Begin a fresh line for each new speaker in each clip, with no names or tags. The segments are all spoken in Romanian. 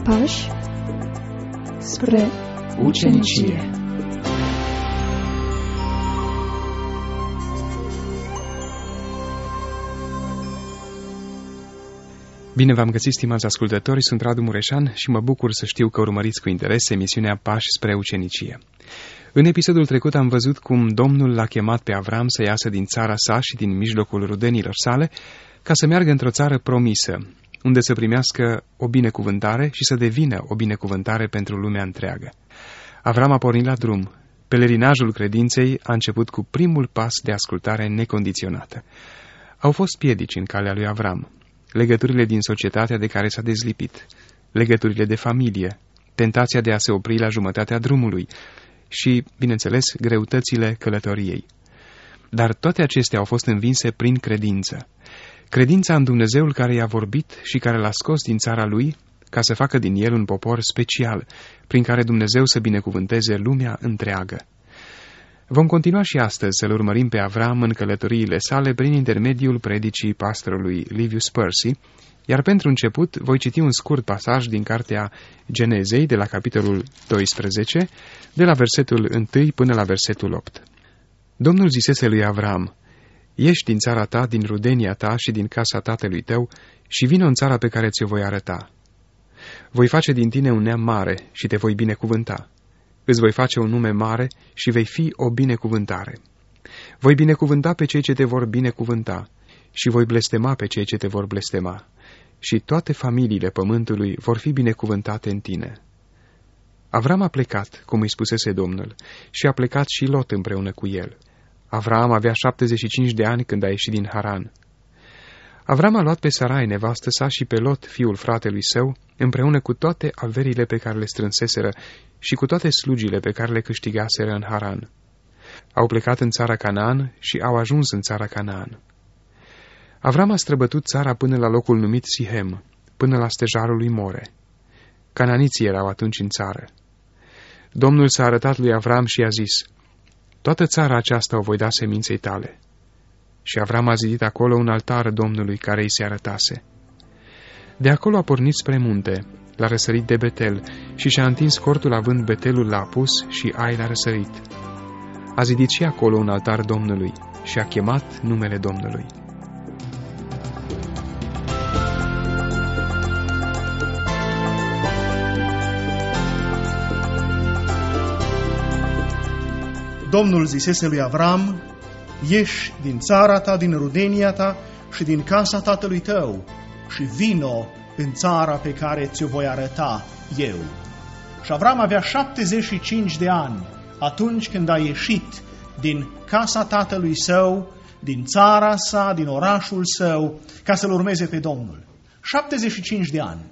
Pași spre ucenicie.
Bine v-am găsit, stimați ascultători, sunt Radu Mureșan și mă bucur să știu că urmăriți cu interes emisiunea Pași spre ucenicie. În episodul trecut am văzut cum Domnul l-a chemat pe Avram să iasă din țara sa și din mijlocul rudenilor sale ca să meargă într-o țară promisă, unde să primească o binecuvântare și să devină o binecuvântare pentru lumea întreagă. Avram a pornit la drum. Pelerinajul credinței a început cu primul pas de ascultare necondiționată. Au fost piedici în calea lui Avram. Legăturile din societatea de care s-a dezlipit, legăturile de familie, tentația de a se opri la jumătatea drumului și, bineînțeles, greutățile călătoriei. Dar toate acestea au fost învinse prin credință. Credința în Dumnezeul care i-a vorbit și care l-a scos din țara lui ca să facă din el un popor special, prin care Dumnezeu să binecuvânteze lumea întreagă. Vom continua și astăzi să-l urmărim pe Avram în călătoriile sale prin intermediul predicii pastorului Livius Percy, iar pentru început voi citi un scurt pasaj din cartea Genezei de la capitolul 12, de la versetul 1 până la versetul 8. Domnul zisese lui Avram: ieși din țara ta, din rudenia ta și din casa tatălui tău și vină în țara pe care ți-o voi arăta. Voi face din tine un neam mare și te voi binecuvânta. Îți voi face un nume mare și vei fi o binecuvântare. Voi binecuvânta pe cei ce te vor binecuvânta și voi blestema pe cei ce te vor blestema. Și toate familiile pământului vor fi binecuvântate în tine. Avram a plecat, cum îi spusese Domnul, și a plecat și Lot împreună cu el. Avram avea 75 de ani când a ieșit din Haran. Avram a luat pe Sarai, nevastă sa, și pe Lot, fiul fratelui său, împreună cu toate averile pe care le strânseseră și cu toate slugile pe care le câștigaseră în Haran. Au plecat în țara Canaan și au ajuns în țara Canaan. Avram a străbătut țara până la locul numit Sihem, până la stejarul lui More. Cananiții erau atunci în țară. Domnul s-a arătat lui Avram și i-a zis: toată țara aceasta o voi da seminței tale. Și Avram a zidit acolo un altar Domnului care îi se arătase. De acolo a pornit spre munte, la răsărit de Betel, și și-a întins cortul având Betelul la apus și Ai la răsărit. A zidit și acolo un altar Domnului și a chemat numele Domnului.
Domnul zisese lui Avram: ieși din țara ta, din rudenia ta și din casa tatălui tău și vino în țara pe care ți-o voi arăta eu. Și Avram avea 75 de ani atunci când a ieșit din casa tatălui său, din țara sa, din orașul său, ca să-l urmeze pe Domnul. 75 de ani.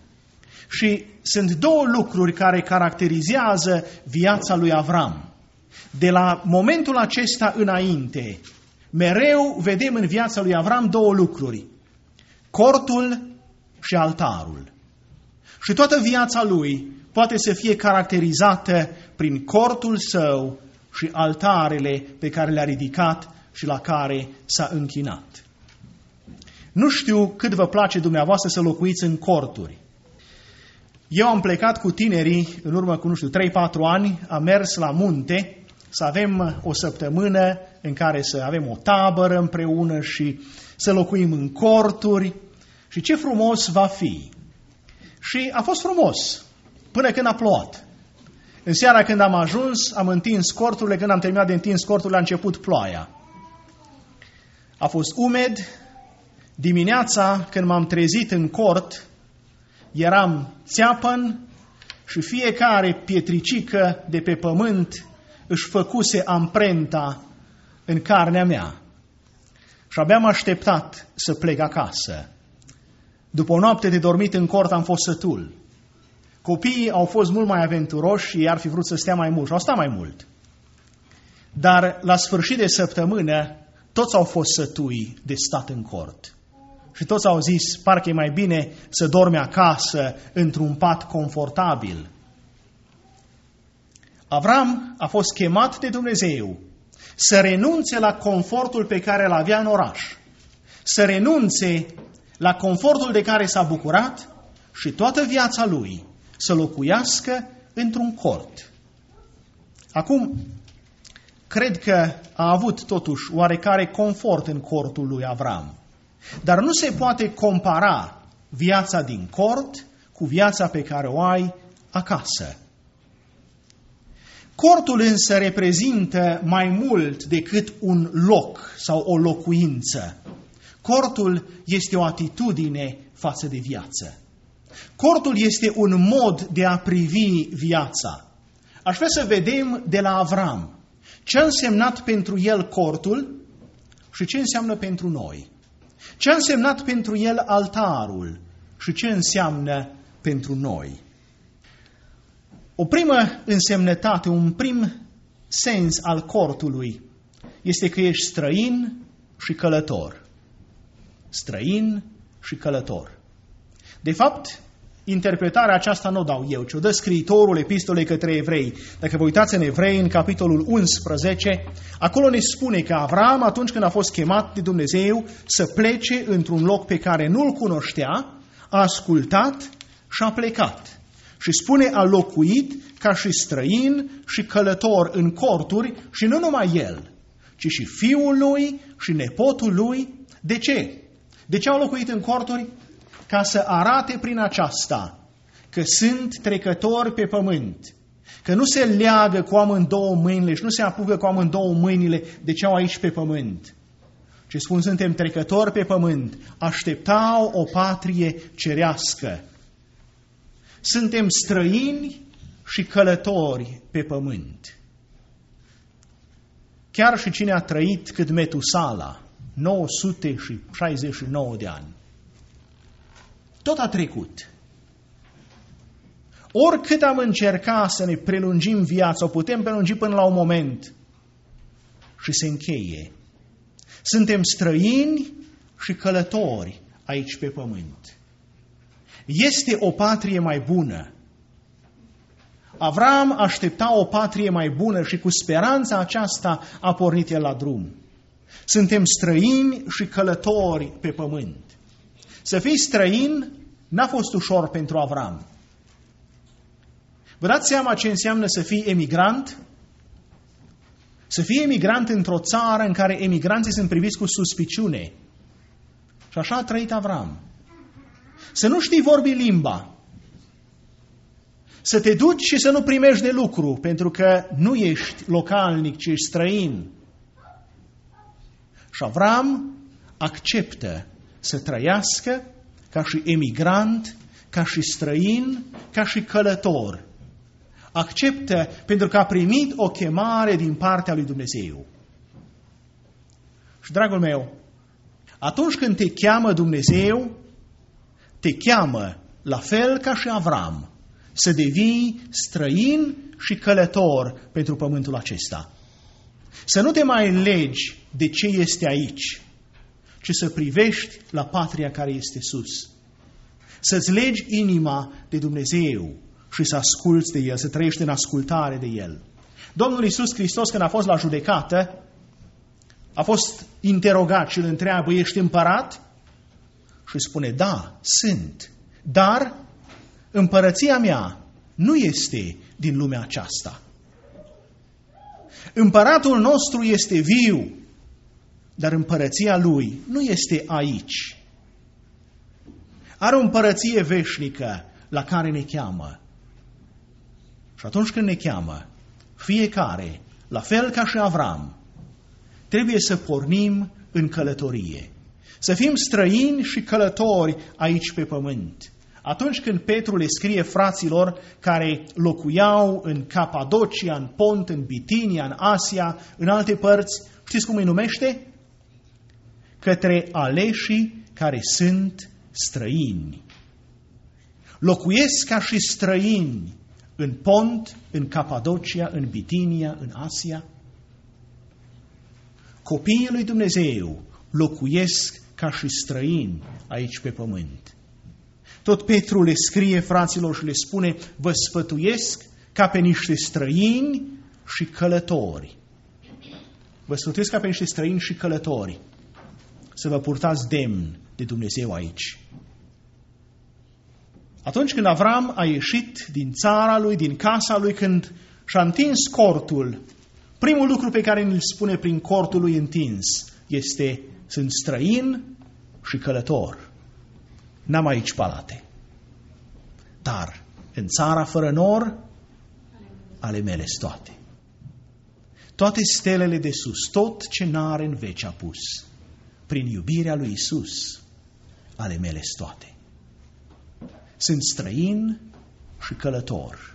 Și sunt două lucruri care caracterizează viața lui Avram. De la momentul acesta înainte, mereu vedem în viața lui Avram două lucruri: cortul și altarul. Și toată viața lui poate să fie caracterizată prin cortul său și altarele pe care le-a ridicat și la care s-a închinat. Nu știu cât vă place dumneavoastră să locuiți în corturi. Eu am plecat cu tinerii în urmă cu, 3-4 ani, am mers la munte să avem o săptămână în care să avem o tabără împreună și să locuim în corturi. Și ce frumos va fi! Și a fost frumos până când a plouat. În seara când am ajuns, am întins corturile, când am terminat de întins corturile, a început ploaia. A fost umed. Dimineața, când m-am trezit în cort, eram țeapăn și fiecare pietricică de pe pământ își făcuse amprenta în carnea mea. Și abia am așteptat să plec acasă. După o noapte de dormit în cort am fost sătul. Copiii au fost mult mai aventuroși și ar fi vrut să stea mai mult și au stat mai mult. Dar la sfârșit de săptămână toți au fost sătui de stat în cort. Și toți au zis: parcă e mai bine să dormi acasă într-un pat confortabil. Avram a fost chemat de Dumnezeu să renunțe la confortul pe care îl avea în oraș, să renunțe la confortul de care s-a bucurat și toată viața lui să locuiască într-un cort. Acum, cred că a avut totuși oarecare confort în cortul lui Avram, dar nu se poate compara viața din cort cu viața pe care o ai acasă. Cortul însă reprezintă mai mult decât un loc sau o locuință. Cortul este o atitudine față de viață. Cortul este un mod de a privi viața. Aș vrea să vedem de la Avram ce a însemnat pentru el cortul și ce înseamnă pentru noi. Ce a însemnat pentru el altarul și ce înseamnă pentru noi. O primă însemnătate, un prim sens al cortului este că ești străin și călător. Străin și călător. De fapt, interpretarea aceasta nu o dau eu, ci o dă scriitorul epistolei către evrei. Dacă vă uitați în Evrei, în capitolul 11, acolo ne spune că Avram, atunci când a fost chemat de Dumnezeu să plece într-un loc pe care nu-l cunoștea, a ascultat și a plecat. Și spune, a locuit ca și străin și călător în corturi și nu numai el, ci și fiul lui și nepotul lui. De ce? De ce au locuit în corturi? Ca să arate prin aceasta că sunt trecători pe pământ, că nu se leagă cu amândouă mâinile și nu se apucă cu amândouă mâinile de ce au aici pe pământ. Ce spun, suntem trecători pe pământ, așteptau o patrie cerească. Suntem străini și călători pe pământ. Chiar și cine a trăit cât Metusala, 969 de ani, tot a trecut. Oricât am încercat să ne prelungim viața, o putem prelungi până la un moment și se încheie. Suntem străini și călători aici pe pământ. Este o patrie mai bună. Avram aștepta o patrie mai bună și cu speranța aceasta a pornit el la drum. Suntem străini și călători pe pământ. Să fii străin n-a fost ușor pentru Avram. Vă dați seama ce înseamnă să fii emigrant? Să fii emigrant într-o țară în care emigranții sunt priviți cu suspiciune. Și așa a trăit Avram. Să nu știi vorbi limba. Să te duci și să nu primești de lucru, pentru că nu ești localnic, ci ești străin. Și Avram acceptă să trăiască ca și emigrant, ca și străin, ca și călător. Acceptă pentru că a primit o chemare din partea lui Dumnezeu. Și, dragul meu, atunci când te cheamă Dumnezeu, te cheamă la fel ca și Avram, să devii străin și călător pentru pământul acesta. Să nu te mai legi de ce este aici, ci să privești la patria care este sus. Să-ți legi inima de Dumnezeu și să asculți de El, să trăiești în ascultare de El. Domnul Iisus Hristos, când a fost la judecată, a fost interogat și îl întreabă, ești împărat? Și spune, da, sunt, dar împărăția mea nu este din lumea aceasta. Împăratul nostru este viu, dar împărăția lui nu este aici. Are o împărăție veșnică la care ne cheamă. Și atunci când ne cheamă, fiecare, la fel ca și Avram, trebuie să pornim în călătorie. Să fim străini și călători aici pe pământ. Atunci când Petru le scrie fraților care locuiau în Capadocia, în Pont, în Bitinia, în Asia, în alte părți, știți cum îi numește? Către aleșii care sunt străini. Locuiesc ca și străini în Pont, în Capadocia, în Bitinia, în Asia. Copiii lui Dumnezeu locuiesc ca și străini aici pe pământ. Tot Petru le scrie fraților și le spune, vă sfătuiesc ca pe niște străini și călători. Vă sfătuiesc ca pe niște străini și călători să vă purtați demn de Dumnezeu aici. Atunci când Avram a ieșit din țara lui, din casa lui, când și-a întins cortul, primul lucru pe care îl spune prin cortul lui întins este: sunt străin și călător. N-am aici palate. Dar în țara fără nor, ale mele toate. Toate stelele de sus, tot ce n-are în veci a pus. Prin iubirea lui Iisus, ale mele toate. Sunt străin și călător.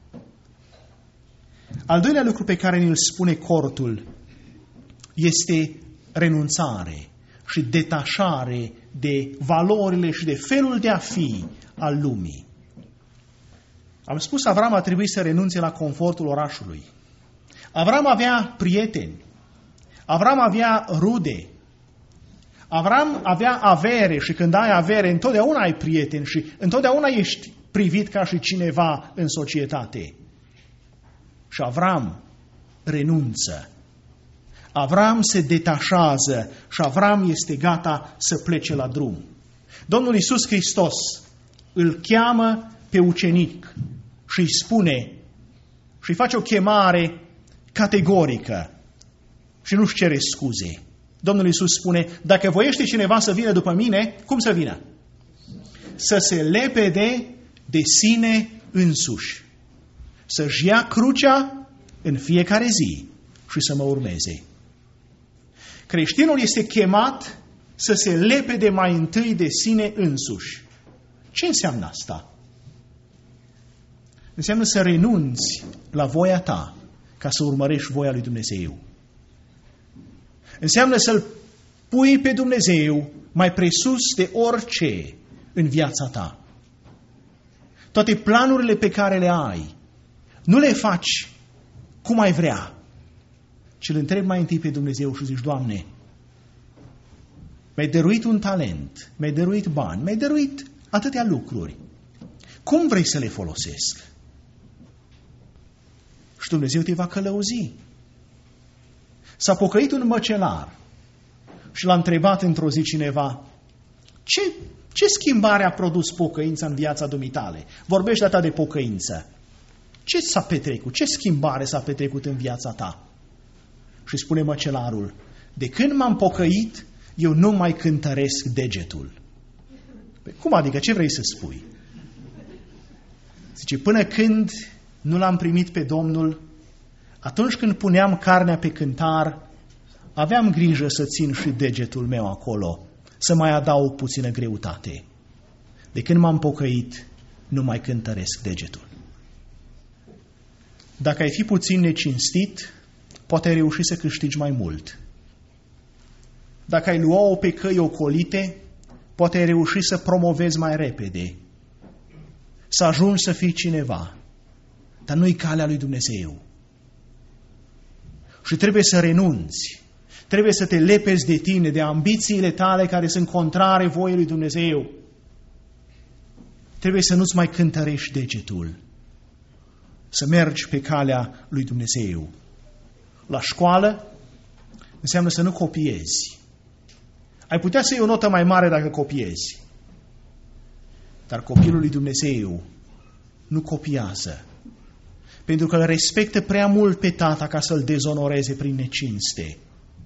Al doilea lucru pe care ni-l spune cortul este renunțare și detașare de valorile și de felul de a fi al lumii. Am spus, Avram a trebuit să renunțe la confortul orașului. Avram avea prieteni. Avram avea rude. Avram avea avere și când ai avere, întotdeauna ai prieteni și întotdeauna ești privit ca și cineva în societate. Și Avram renunță. Avram se detașează și Avram este gata să plece la drum. Domnul Iisus Hristos îl cheamă pe ucenic și îi spune și îi face o chemare categorică și nu-și cere scuze. Domnul Iisus spune: dacă voiește cineva să vină după mine, cum să vină? Să se lepede de sine însuși, să-și ia crucea în fiecare zi și să mă urmeze. Creștinul este chemat să se lepede mai întâi de sine însuși. Ce înseamnă asta? Înseamnă să renunți la voia ta ca să urmărești voia lui Dumnezeu. Înseamnă să-L pui pe Dumnezeu mai presus de orice în viața ta. Toate planurile pe care le ai, nu le faci cum ai vrea, ci îl întrebi mai întâi pe Dumnezeu și zici: Doamne, mi-ai dăruit un talent, mi-ai dăruit bani, mi-ai dăruit atâtea lucruri. Cum vrei să le folosesc? Și Dumnezeu te va călăuzi. S-a pocăit un măcelar și l-a întrebat într-o zi cineva: ce schimbare a produs pocăința în viața dumitale? Vorbești data de pocăință. Ce s-a petrecut? Ce schimbare s-a petrecut în viața ta? Și spune măcelarul: de când m-am pocăit, eu nu mai cântăresc degetul. Păi, cum adică? Ce vrei să spui? Zice: până când nu l-am primit pe Domnul, atunci când puneam carnea pe cântar, aveam grijă să țin și degetul meu acolo, să mai adaug puțină greutate. De când m-am pocăit, nu mai cântăresc degetul. Dacă ai fi puțin necinstit, poate ai reuși să câștigi mai mult. Dacă ai lua-o pe căi ocolite, poate ai reuși să promovezi mai repede, să ajungi să fii cineva. Dar nu-i calea lui Dumnezeu. Și trebuie să renunți. Trebuie să te lepezi de tine, de ambițiile tale care sunt contrare voii lui Dumnezeu. Trebuie să nu-ți mai cântărești degetul. Să mergi pe calea lui Dumnezeu. La școală înseamnă să nu copiezi. Ai putea să iei o notă mai mare dacă copiezi. Dar copilul lui Dumnezeu nu copiază. Pentru că îl respectă prea mult pe tata ca să-l dezonoreze prin necinste.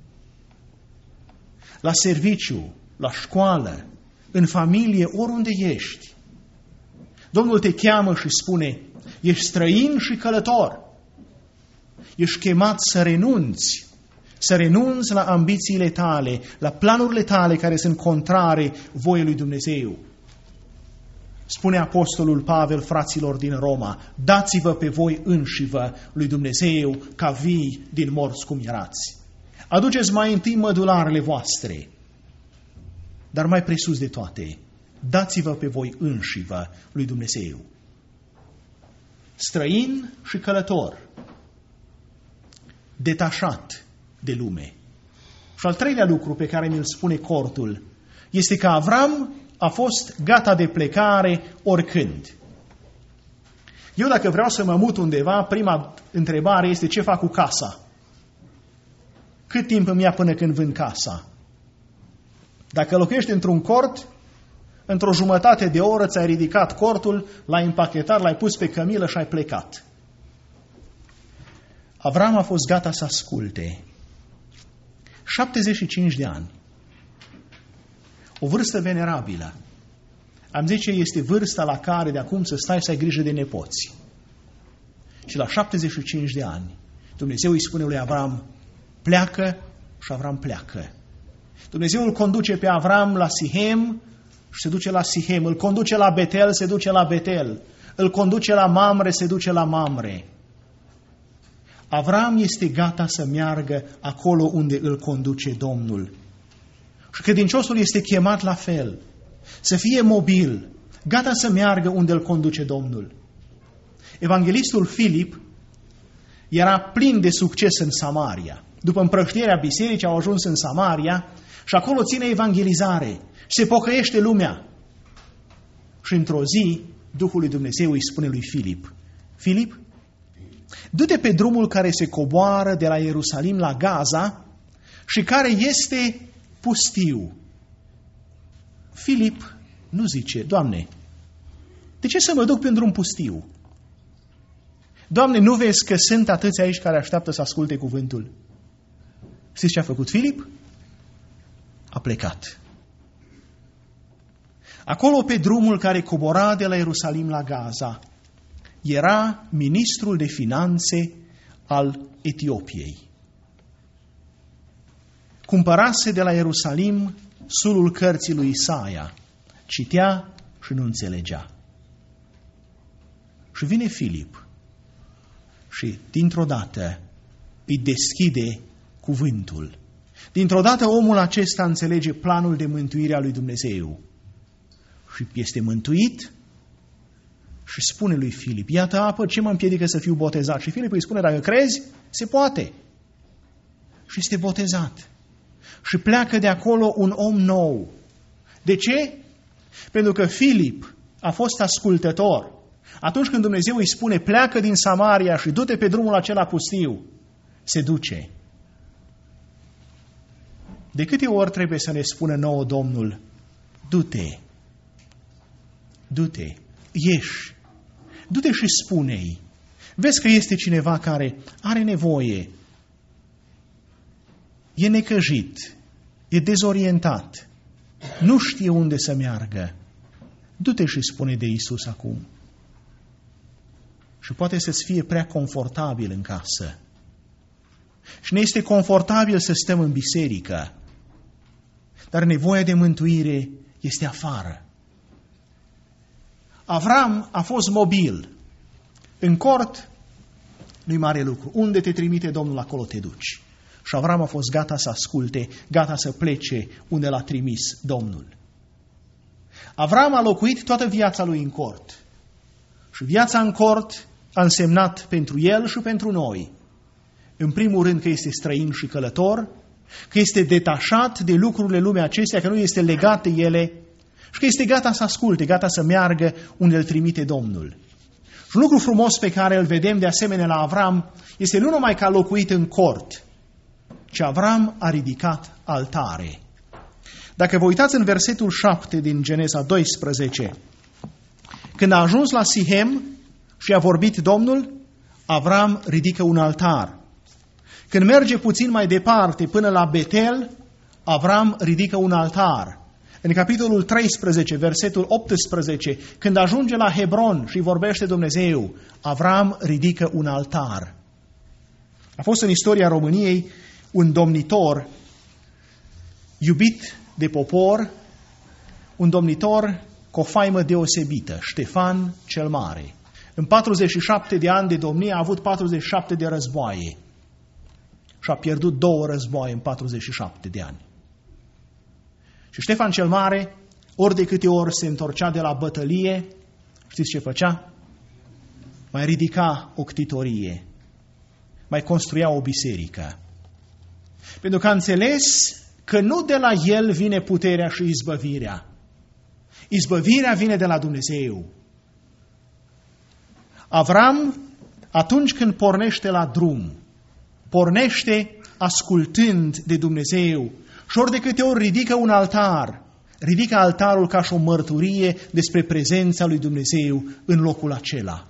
La serviciu, la școală, în familie, oriunde ești, Domnul te cheamă și spune: ești străin și călător. Ești chemat să renunți la ambițiile tale, la planurile tale care sunt contrare voii lui Dumnezeu. Spune apostolul Pavel fraților din Roma: dați-vă pe voi înșivă lui Dumnezeu ca vii din morți cum erați. Aduceți mai întâi mădularele voastre, dar mai presus de toate, dați-vă pe voi înșivă lui Dumnezeu. Străin și călător, detașat de lume. Și al treilea lucru pe care mi-l spune cortul este că Avram a fost gata de plecare oricând. Eu dacă vreau să mă mut undeva, prima întrebare este: ce fac cu casa? Cât timp îmi ia până când vând casa? Dacă locuiești într-un cort, Într-o jumătate de oră ți-ai ridicat cortul, l-ai împachetat, l-ai pus pe cămilă și ai plecat. Avram a fost gata să asculte. 75 de ani. O vârstă venerabilă. Am zice, este vârsta la care de acum să stai să ai grijă de nepoți. Și la 75 de ani, Dumnezeu îi spune lui Avram, pleacă, și Avram pleacă. Dumnezeu îl conduce pe Avram la Sihem și se duce la Sihem. Îl conduce la Betel, se duce la Betel. Îl conduce la Mamre, se duce la Mamre. Avram este gata să meargă acolo unde îl conduce Domnul. Și credinciosul este chemat la fel. Să fie mobil, gata să meargă unde îl conduce Domnul. Evanghelistul Filip era plin de succes în Samaria. După împrăștierea bisericii au ajuns în Samaria și acolo ține evangelizare. Se pocăiește lumea. Și într-o zi, Duhul lui Dumnezeu îi spune lui Filip, Filip, du-te pe drumul care se coboară de la Ierusalim la Gaza și care este pustiu. Filip nu zice, Doamne, de ce să mă duc pe un drum pustiu? Doamne, nu vezi că sunt atâți aici care așteaptă să asculte cuvântul? Știți ce a făcut Filip? A plecat. Acolo pe drumul care cobora de la Ierusalim la Gaza era ministrul de finanțe al Etiopiei. Cumpărase de la Ierusalim sulul cărții lui Isaia. Citea și nu înțelegea. Și vine Filip și dintr-o dată îi deschide cuvântul. Dintr-o dată omul acesta înțelege planul de mântuire a lui Dumnezeu. Și este mântuit și spune lui Filip, iată apă, ce mă împiedică să fiu botezat? Și Filip îi spune, dacă crezi, se poate. Și este botezat. Și pleacă de acolo un om nou. De ce? Pentru că Filip a fost ascultător. Atunci când Dumnezeu îi spune, pleacă din Samaria și du-te pe drumul acela pustiu, se duce. De câte ori trebuie să ne spună nouă Domnul, du-te, du-te, ieși, du-te și spune-i. Vezi că este cineva care are nevoie, e necăjit, e dezorientat, nu știe unde să meargă. Du-te și spune de Iisus acum. Și poate să-ți fie prea confortabil în casă. Și ne este confortabil să stăm în biserică. Dar nevoia de mântuire este afară. Avram a fost mobil. În cort nu-i mare lucru. Unde te trimite Domnul, acolo te duci. Și Avram a fost gata să asculte, gata să plece unde l-a trimis Domnul. Avram a locuit toată viața lui în cort. Și viața în cort a însemnat pentru el și pentru noi. În primul rând că este străin și călător, că este detașat de lucrurile lumii acestea, că nu este legat de ele și că este gata să asculte, gata să meargă unde îl trimite Domnul. Și un lucru frumos pe care îl vedem de asemenea la Avram este nu numai că a locuit în cort, ci Avram a ridicat altare. Dacă vă uitați în versetul 7 din Geneza 12, când a ajuns la Sihem și a vorbit Domnul, Avram ridică un altar. Când merge puțin mai departe până la Betel, Avram ridică un altar. În capitolul 13, versetul 18, când ajunge la Hebron și vorbește Dumnezeu, Avram ridică un altar. A fost în istoria României un domnitor iubit de popor, un domnitor cu o faimă deosebită, Ștefan cel Mare. În 47 de ani de domnie a avut 47 de războaie și a pierdut 2 războaie în 47 de ani. Și Ștefan cel Mare, ori de câte ori se întorcea de la bătălie, știți ce făcea? Mai ridica o ctitorie, mai construia o biserică. Pentru că a înțeles că nu de la el vine puterea și izbăvirea. Izbăvirea vine de la Dumnezeu. Avram, atunci când pornește la drum, pornește ascultând de Dumnezeu și ori de câte ori ridică un altar, ridică altarul ca și o mărturie despre prezența lui Dumnezeu în locul acela.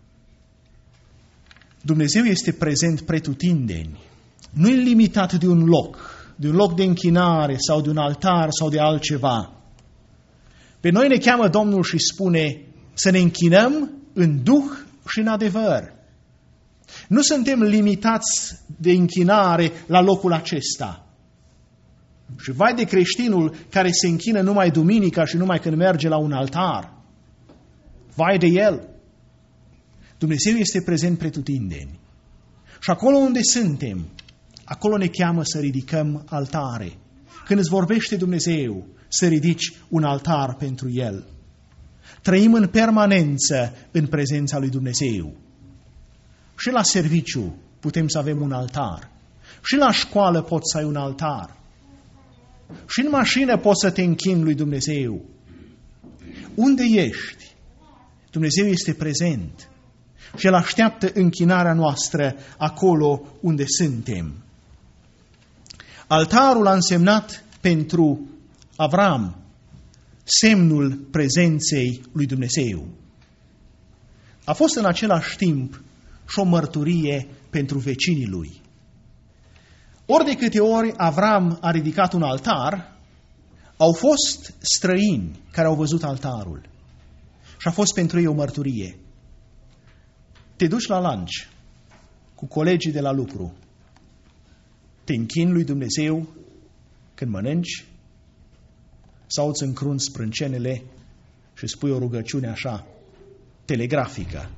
Dumnezeu este prezent pretutindeni. Nu e limitat de un loc de închinare sau de un altar sau de altceva. Pe noi ne cheamă Domnul și spune să ne închinăm în duh și în adevăr. Nu suntem limitați de închinare la locul acesta. Și vai de creștinul care se închină numai duminica și numai când merge la un altar. Vai de el! Dumnezeu este prezent pretutindeni. Și acolo unde suntem, acolo ne cheamă să ridicăm altare. Când îți vorbește Dumnezeu, să ridici un altar pentru El. Trăim în permanență în prezența lui Dumnezeu. Și la serviciu putem să avem un altar. Și la școală poți să ai un altar. Și în mașină poți să te închini lui Dumnezeu. Unde ești? Dumnezeu este prezent. Și El așteaptă închinarea noastră acolo unde suntem. Altarul a însemnat pentru Avram semnul prezenței lui Dumnezeu. A fost în același timp și o mărturie pentru vecinii lui. Ori de câte ori Avram a ridicat un altar, au fost străini care au văzut altarul. Și a fost pentru ei o mărturie. Te duci la lunch cu colegii de la lucru. Te închini lui Dumnezeu când mănânci sau îți încrunți sprâncenele și spui o rugăciune așa, telegrafică.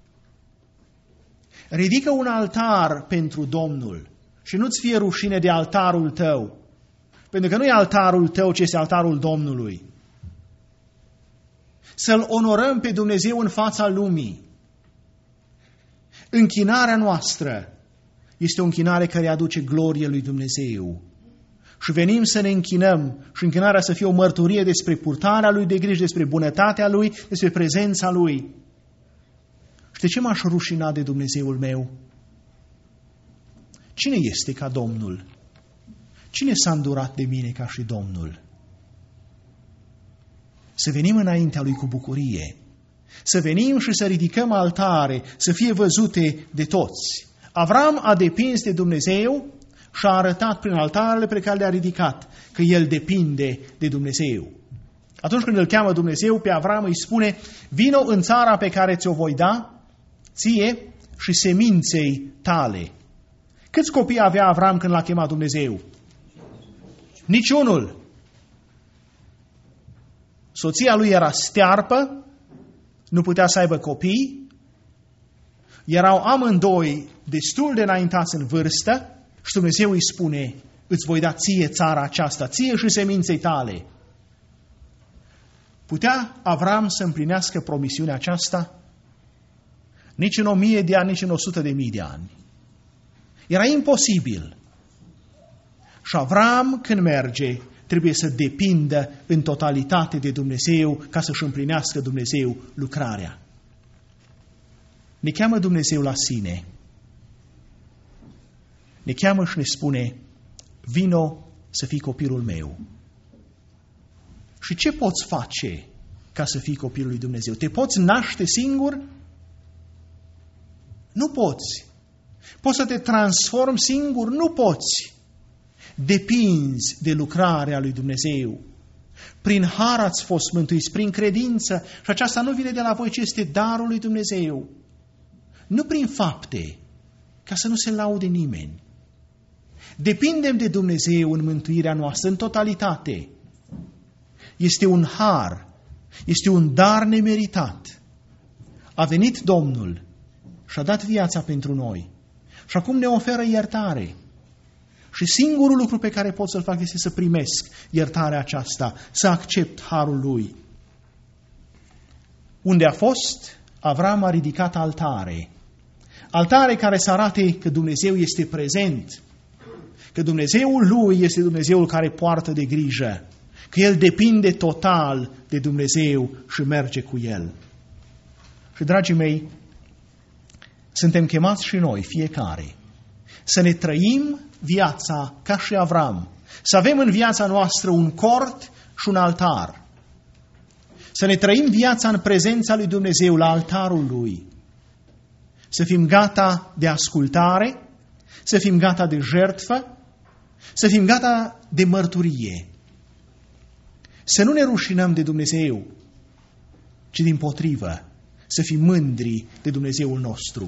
Ridică un altar pentru Domnul și nu-ți fie rușine de altarul tău, pentru că nu e altarul tău, ci este altarul Domnului. Să-L onorăm pe Dumnezeu în fața lumii. Închinarea noastră este o închinare care aduce glorie lui Dumnezeu. Și venim să ne închinăm și închinarea să fie o mărturie despre purtarea Lui de grijă, despre bunătatea Lui, despre prezența Lui. Și de ce m-aș rușina de Dumnezeul meu? Cine este ca Domnul? Cine s-a îndurat de mine ca și Domnul? Să venim înaintea Lui cu bucurie. Să venim și să ridicăm altare, să fie văzute de toți. Avram a depins de Dumnezeu și a arătat prin altarele pe care le-a ridicat că el depinde de Dumnezeu. Atunci când îl cheamă Dumnezeu pe Avram, îi spune: vino în țara pe care ți-o voi da, ție și seminței tale. Câți copii avea Avram când l-a chemat Dumnezeu? Niciunul. Soția lui era stearpă, nu putea să aibă copii, erau amândoi destul de înaintați în vârstă și Dumnezeu îi spune: îți voi da ție țara aceasta, ție și seminței tale. Putea Avram să împlinească promisiunea aceasta? Nici în 1000 de ani, nici în 100.000 de ani. Era imposibil. Și Avram, când merge, trebuie să depindă în totalitate de Dumnezeu ca să-și împlinească Dumnezeu lucrarea. Ne cheamă Dumnezeu la sine. Ne cheamă și ne spune: vino să fii copilul meu. Și ce poți face ca să fii copilul lui Dumnezeu? Te poți naște singur? Nu poți. Poți să te transformi singur? Nu poți. Depinzi de lucrarea lui Dumnezeu. Prin har ați fost mântuiți, prin credință, și aceasta nu vine de la voi, ci este darul lui Dumnezeu. Nu prin fapte, ca să nu se laude nimeni. Depindem de Dumnezeu în mântuirea noastră, în totalitate. Este un har, este un dar nemeritat. A venit Domnul și a dat viața pentru noi. Și acum ne oferă iertare. Și singurul lucru pe care pot să-l fac este să primesc iertarea aceasta, să accept harul Lui. Unde a fost, Avram a ridicat altare. Altare care să arate că Dumnezeu este prezent, că Dumnezeul lui este Dumnezeul care poartă de grijă, că El depinde total de Dumnezeu și merge cu El. Și, dragii mei, suntem chemați și noi, fiecare, să ne trăim viața ca și Avram, să avem în viața noastră un cort și un altar. Să ne trăim viața în prezența lui Dumnezeu, la altarul Lui. Să fim gata de ascultare, să fim gata de jertfă, să fim gata de mărturie. Să nu ne rușinăm de Dumnezeu, ci dimpotrivă, să fim mândri de Dumnezeul nostru.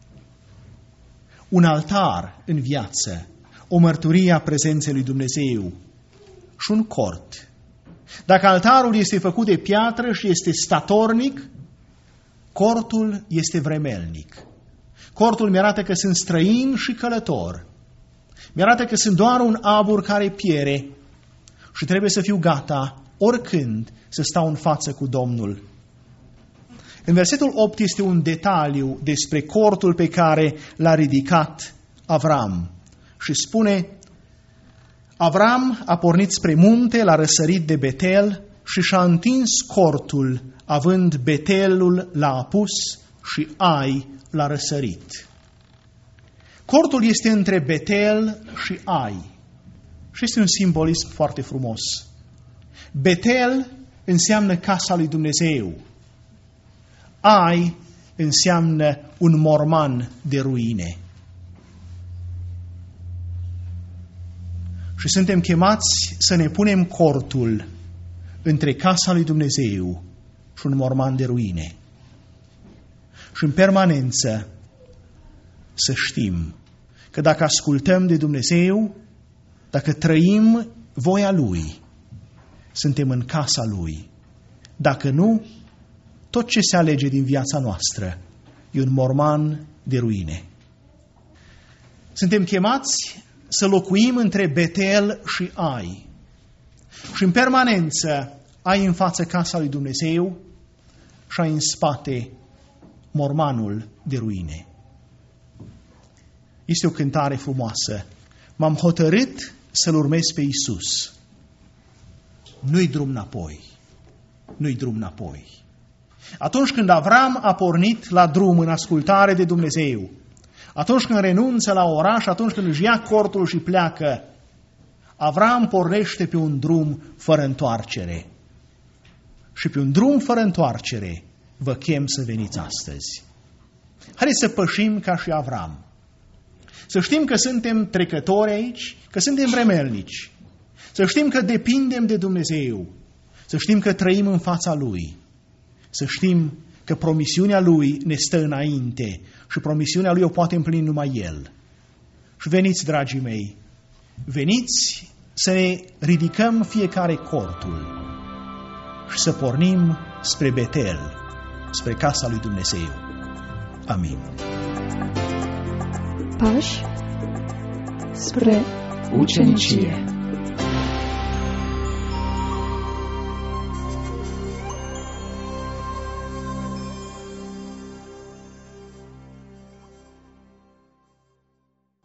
Un altar în viață, o mărturie a prezenței lui Dumnezeu și un cort. Dacă altarul este făcut de piatră și este statornic, cortul este vremelnic. Cortul mi-arată că sunt străin și călător. Mi-arată că sunt doar un abur care piere și trebuie să fiu gata oricând să stau în față cu Domnul. În versetul 8 este un detaliu despre cortul pe care l-a ridicat Avram și spune: Avram a pornit spre munte la răsărit de Betel și și-a întins cortul, având Betelul la apus și Ai la răsărit. Cortul este între Betel și Ai și este un simbolism foarte frumos. Betel înseamnă casa lui Dumnezeu. Ai înseamnă un morman de ruine. Și suntem chemați să ne punem cortul între casa lui Dumnezeu și un morman de ruine. Și în permanență să știm că dacă ascultăm de Dumnezeu, dacă trăim voia Lui, suntem în casa Lui. Dacă nu, tot ce se alege din viața noastră e un morman de ruine. Suntem chemați să locuim între Betel și Ai. Și în permanență ai în față casa lui Dumnezeu și ai în spate mormanul de ruine. Este o cântare frumoasă. M-am hotărât să-L urmez pe Iisus. Nu-i drum înapoi. Nu-i drum înapoi. Atunci când Avram a pornit la drum în ascultare de Dumnezeu, atunci când renunță la oraș, atunci când își ia cortul și pleacă, Avram pornește pe un drum fără întoarcere. Și pe un drum fără întoarcere vă chem să veniți astăzi. Haideți să pășim ca și Avram. Să știm că suntem trecători aici, că suntem vremelnici. Să știm că depindem de Dumnezeu. Să știm că trăim în fața Lui. Să știm că promisiunea Lui ne stă înainte și promisiunea Lui o poate împlini numai El. Și veniți, dragii mei, veniți să ne ridicăm fiecare cortul și să pornim spre Betel, spre casa lui Dumnezeu. Amin.
Pași spre ucenicie.